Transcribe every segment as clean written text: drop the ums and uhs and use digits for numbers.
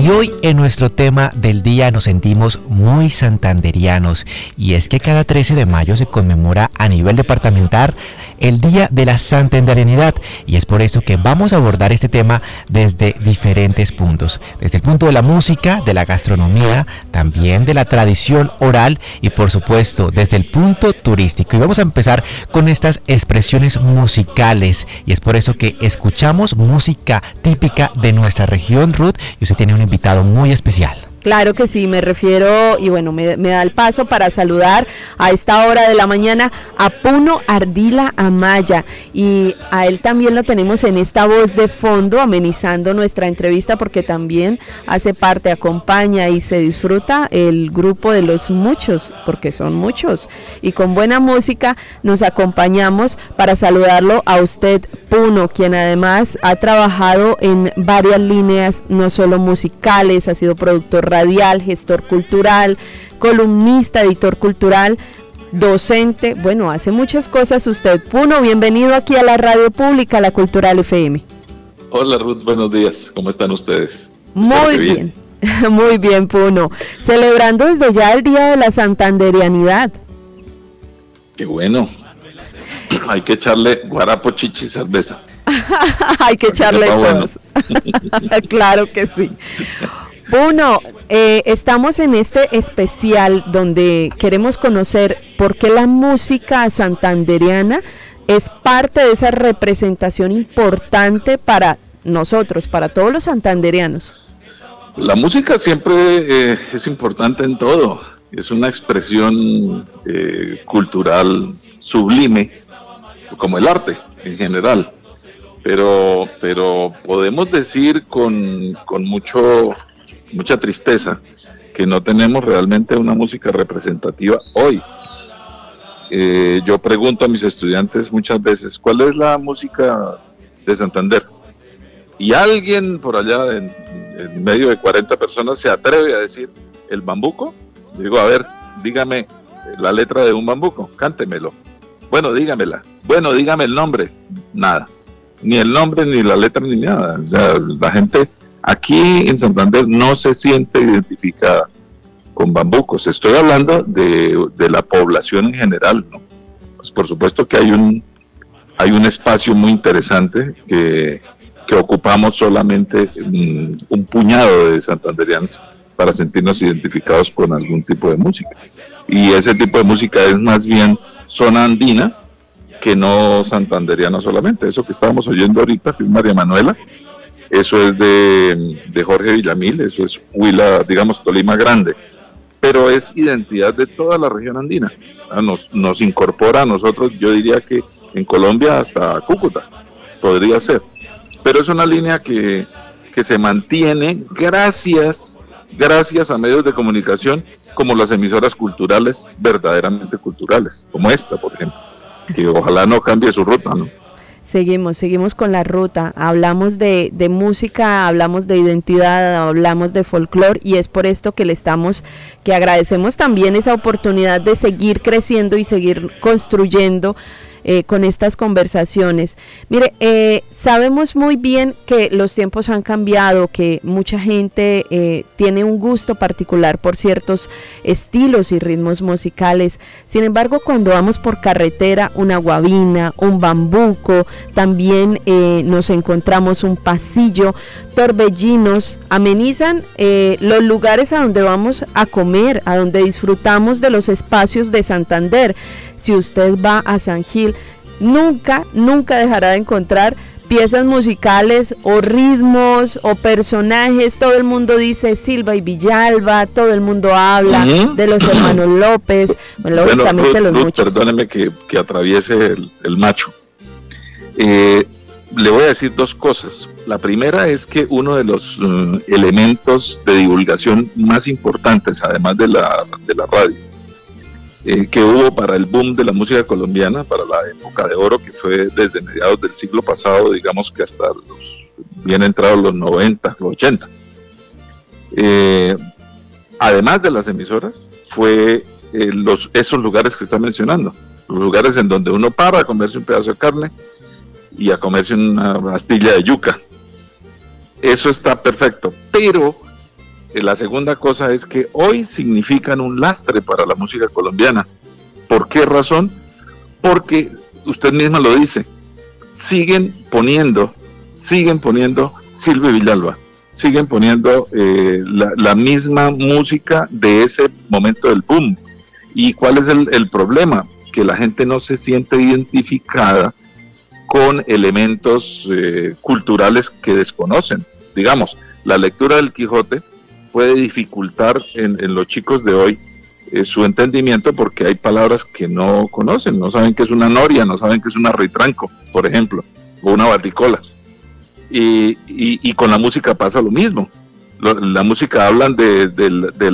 Y hoy en nuestro tema del día nos sentimos muy santanderianos, y es que cada 13 de mayo se conmemora a nivel departamental el Día de la Santanderianidad, y es por eso que vamos a abordar este tema desde diferentes puntos, desde el punto de la música, de la gastronomía, también de la tradición oral y por supuesto desde el punto turístico. Y vamos a empezar con estas expresiones musicales, y es por eso que escuchamos música típica de nuestra región, Ruth, y usted tiene un invitado muy especial. Claro que sí, me refiero, y bueno, me da el paso para saludar a esta hora de la mañana a Puno Ardila Amaya, y a él también lo tenemos en esta voz de fondo, amenizando nuestra entrevista, porque también hace parte, acompaña y se disfruta el grupo de los muchos, porque son muchos, y con buena música nos acompañamos para saludarlo a usted, Puno, quien además ha trabajado en varias líneas, no solo musicales, ha sido productor radial, gestor cultural, columnista, editor cultural, docente, bueno, hace muchas cosas usted. Puno, bienvenido aquí a la radio pública, la Cultural FM. Hola Ruth, buenos días, ¿cómo están ustedes? Muy bien. Muy bien, Puno, celebrando desde ya el Día de la Santanderianidad. Qué bueno, hay que echarle guarapo, chichi y cerveza. Hay que echarle todos. Bueno. Claro que sí. Puno, estamos en este especial donde queremos conocer por qué la música santanderiana es parte de esa representación importante para nosotros, para todos los santanderianos. La música siempre es importante en todo, es una expresión cultural sublime, como el arte en general, pero podemos decir con mucha tristeza que no tenemos realmente una música representativa hoy. Yo pregunto a mis estudiantes muchas veces, ¿cuál es la música de Santander? Y alguien por allá en medio de 40 personas se atreve a decir el bambuco. Digo, a ver, dígame la letra de un bambuco, cántemelo. Bueno, dígamela. Bueno, dígame el nombre. Nada. Ni el nombre, ni la letra, ni nada. O sea, la gente aquí en Santander no se siente identificada con bambucos. Estoy hablando de la población en general, ¿no? Pues por supuesto que hay un espacio muy interesante que ocupamos solamente un puñado de santanderianos para sentirnos identificados con algún tipo de música. Y ese tipo de música es más bien zona andina que no santanderiana solamente. Eso que estábamos oyendo ahorita, que es María Manuela, eso es de Jorge Villamil, eso es Huila, digamos, Tolima Grande, pero es identidad de toda la región andina. Nos incorpora a nosotros, yo diría que en Colombia hasta Cúcuta, podría ser, pero es una línea que se mantiene gracias a medios de comunicación como las emisoras culturales, verdaderamente culturales, como esta, por ejemplo, que ojalá no cambie su ruta, ¿no? Seguimos con la ruta, hablamos de música, hablamos de identidad, hablamos de folclore, y es por esto que que agradecemos también esa oportunidad de seguir creciendo y seguir construyendo con estas conversaciones. Mire, sabemos muy bien que los tiempos han cambiado, que mucha gente tiene un gusto particular por ciertos estilos y ritmos musicales. Sin embargo, cuando vamos por carretera, una guabina, un bambuco, también nos encontramos un pasillo, torbellinos, amenizan los lugares a donde vamos a comer, a donde disfrutamos de los espacios de Santander. Si usted va a San Gil, nunca dejará de encontrar piezas musicales o ritmos o personajes. Todo el mundo dice Silva y Villalba, todo el mundo habla de los hermanos López, lógicamente los muchos. Perdóneme que atraviese el macho. Le voy a decir dos cosas. La primera es que uno de los elementos de divulgación más importantes, además de la radio, que hubo para el boom de la música colombiana, para la época de oro, que fue desde mediados del siglo pasado, digamos que hasta bien entrados los 90, los 80. Además de las emisoras, fue esos lugares que está mencionando, los lugares en donde uno para a comerse un pedazo de carne y a comerse una pastilla de yuca. Eso está perfecto, pero la segunda cosa es que hoy significan un lastre para la música colombiana. ¿Por qué razón? Porque usted misma lo dice, siguen poniendo Silvio Villalba, siguen poniendo la misma música de ese momento del boom. ¿Y cuál es el problema? Que la gente no se siente identificada con elementos culturales que desconocen. Digamos, la lectura del Quijote puede dificultar en los chicos de hoy su entendimiento porque hay palabras que no conocen, no saben qué es una noria, no saben qué es un arritranco, por ejemplo, o una baticola. Y con la música pasa lo mismo. La música hablan de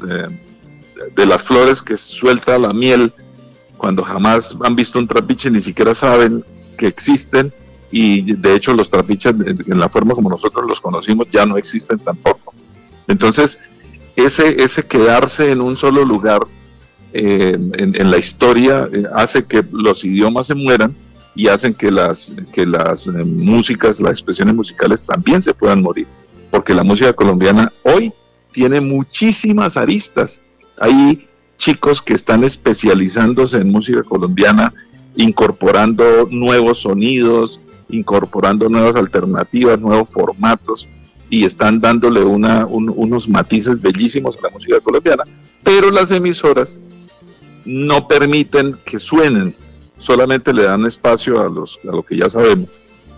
las flores que suelta la miel cuando jamás han visto un trapiche, ni siquiera saben que existen, y de hecho los trapiches en la forma como nosotros los conocimos ya no existen tampoco. Entonces ese quedarse en un solo lugar en la historia hace que los idiomas se mueran y hacen que las músicas, las expresiones musicales también se puedan morir, porque la música colombiana hoy tiene muchísimas aristas. Hay chicos que están especializándose en música colombiana, incorporando nuevos sonidos, incorporando nuevas alternativas, nuevos formatos, y están dándole unos matices bellísimos a la música colombiana, pero las emisoras no permiten que suenen, solamente le dan espacio a lo que ya sabemos.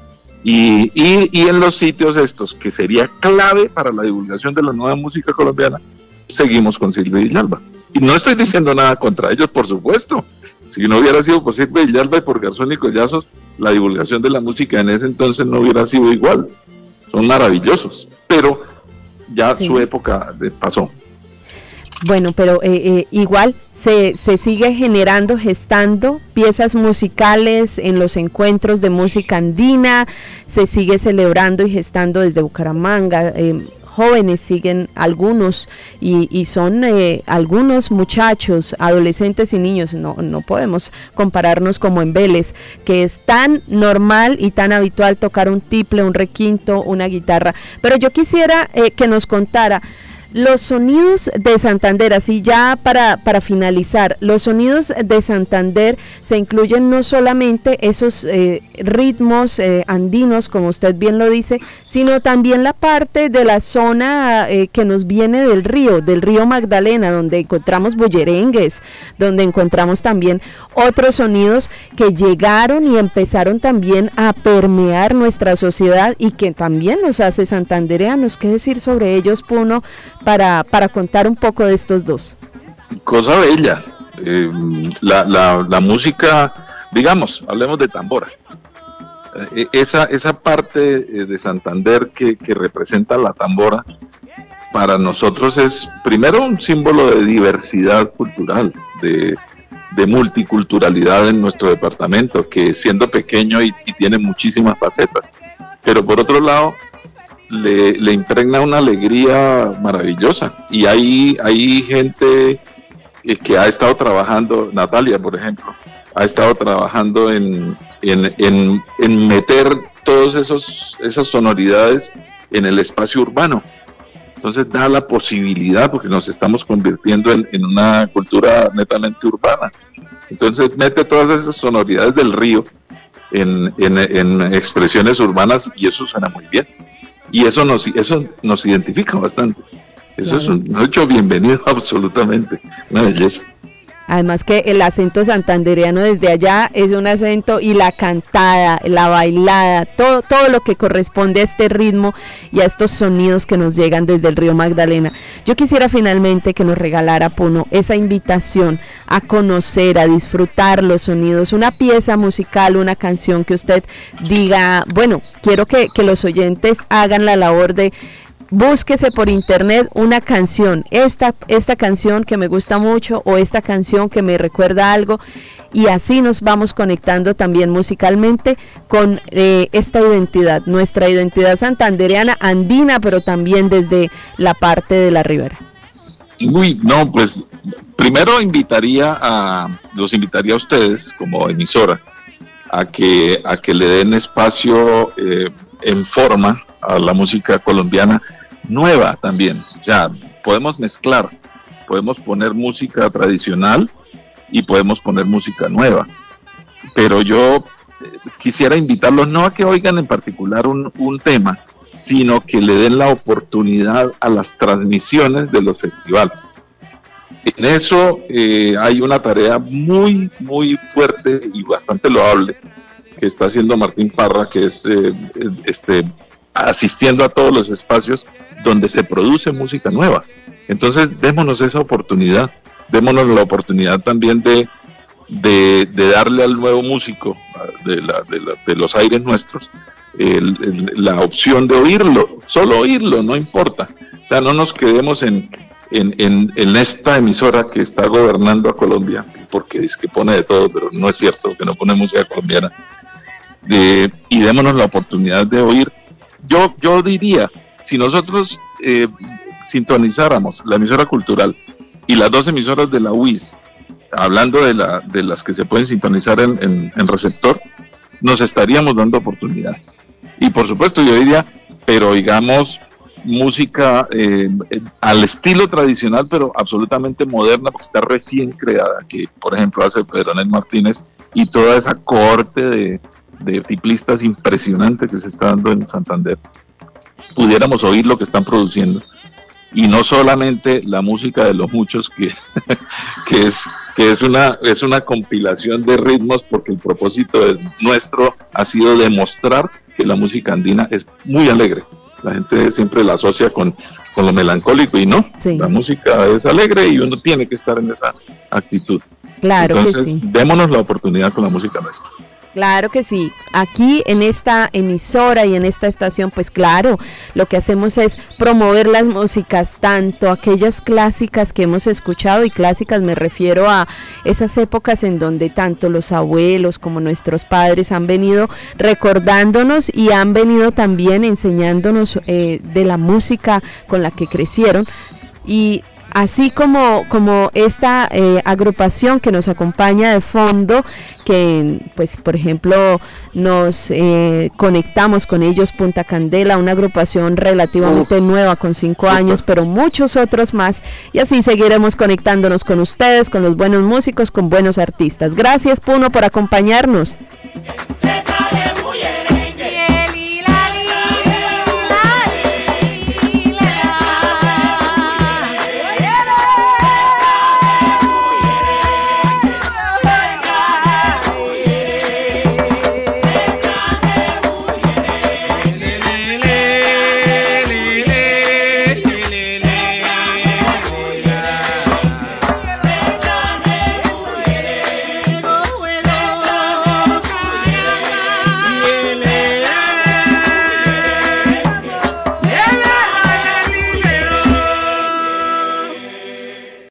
Y en los sitios estos, que sería clave para la divulgación de la nueva música colombiana, seguimos con Silvio Villalba. Y no estoy diciendo nada contra ellos, por supuesto. Si no hubiera sido por Silvio Villalba y por Garzón y Collazos, la divulgación de la música en ese entonces no hubiera sido igual. Son maravillosos, pero ya sí, su época pasó. Bueno, pero igual se sigue gestando piezas musicales en los encuentros de música andina, se sigue celebrando y gestando desde Bucaramanga. Jóvenes siguen algunos y son algunos muchachos, adolescentes y niños, no podemos compararnos como en Vélez, que es tan normal y tan habitual tocar un tiple, un requinto, una guitarra. Pero yo quisiera que nos contara los sonidos de Santander, así ya para finalizar, los sonidos de Santander se incluyen no solamente esos ritmos andinos, como usted bien lo dice, sino también la parte de la zona que nos viene del río Magdalena, donde encontramos bullerengues, donde encontramos también otros sonidos que llegaron y empezaron también a permear nuestra sociedad y que también nos hace santandereanos. ¿Qué decir sobre ellos, Puno, para contar un poco de estos dos? Cosa bella, la música, digamos, hablemos de tambora, esa parte de Santander que representa la tambora, para nosotros es primero un símbolo de diversidad cultural, de multiculturalidad en nuestro departamento, que siendo pequeño y tiene muchísimas facetas, pero por otro lado le impregna una alegría maravillosa. Y hay gente que ha estado trabajando, Natalia por ejemplo, ha estado trabajando en meter todas esas sonoridades en el espacio urbano. Entonces da la posibilidad, porque nos estamos convirtiendo en una cultura netamente urbana. Entonces mete todas esas sonoridades del río en expresiones urbanas, y eso suena muy bien. Y eso nos identifica bastante. Eso es un hecho bienvenido absolutamente, una belleza. Además que el acento santandereano desde allá es un acento, y la cantada, la bailada, todo lo que corresponde a este ritmo y a estos sonidos que nos llegan desde el río Magdalena. Yo quisiera finalmente que nos regalara, Puno, esa invitación a conocer, a disfrutar los sonidos, una pieza musical, una canción que usted diga, bueno, quiero que los oyentes hagan la labor de búsquese por internet una canción, esta canción que me gusta mucho, o esta canción que me recuerda algo, y así nos vamos conectando también musicalmente con esta identidad, nuestra identidad santandereana, andina, pero también desde la parte de la ribera. Pues primero los invitaría a ustedes como emisora a que le den espacio en forma a la música colombiana nueva también. Ya podemos mezclar, podemos poner música tradicional y podemos poner música nueva. Pero yo quisiera invitarlos no a que oigan en particular un tema, sino que le den la oportunidad a las transmisiones de los festivales. En eso hay una tarea muy, muy fuerte y bastante loable que está haciendo Martín Parra, que es asistiendo a todos los espacios donde se produce música nueva. Entonces, démonos esa oportunidad, démonos la oportunidad también de darle al nuevo músico de los aires nuestros la opción de oírlo, solo oírlo, no importa. O sea, no nos quedemos en esta emisora que está gobernando a Colombia, porque es que pone de todo, pero no es cierto que no pone música colombiana. Y démonos la oportunidad de oír. Yo diría, si nosotros sintonizáramos la emisora cultural y las dos emisoras de la UIS, hablando de las que se pueden sintonizar en receptor, nos estaríamos dando oportunidades. Y por supuesto yo diría, pero oigamos música al estilo tradicional, pero absolutamente moderna, porque está recién creada, que por ejemplo hace Pedronel Martínez y toda esa cohorte de tiplistas impresionante que se está dando en Santander. Pudiéramos oír lo que están produciendo y no solamente la música de los muchos que es una compilación de ritmos, porque el propósito nuestro ha sido demostrar que la música andina es muy alegre. La gente siempre la asocia con lo melancólico y no, sí. La música es alegre y uno tiene que estar en esa actitud. Claro. Entonces, que sí. Démonos la oportunidad con la música nuestra. Claro que sí, aquí en esta emisora y en esta estación, pues claro, lo que hacemos es promover las músicas, tanto aquellas clásicas que hemos escuchado, y clásicas me refiero a esas épocas en donde tanto los abuelos como nuestros padres han venido recordándonos y han venido también enseñándonos de la música con la que crecieron. Y así como esta agrupación que nos acompaña de fondo, que pues por ejemplo nos conectamos con ellos, Punta Candela, una agrupación relativamente nueva con 5 años, pero muchos otros más, y así seguiremos conectándonos con ustedes, con los buenos músicos, con buenos artistas. Gracias, Puno, por acompañarnos.